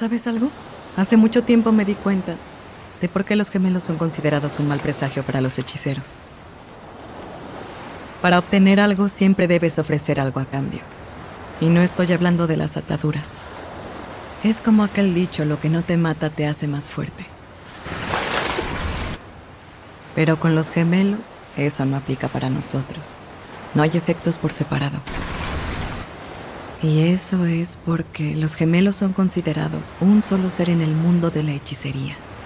¿Sabes algo? Hace mucho tiempo me di cuenta de por qué los gemelos son considerados un mal presagio para los hechiceros. Para obtener algo siempre debes ofrecer algo a cambio. Y no estoy hablando de las ataduras. Es como aquel dicho, lo que no te mata te hace más fuerte. Pero con los gemelos, eso no aplica para nosotros. No hay efectos por separado. Y eso es porque los gemelos son considerados un solo ser en el mundo de la hechicería.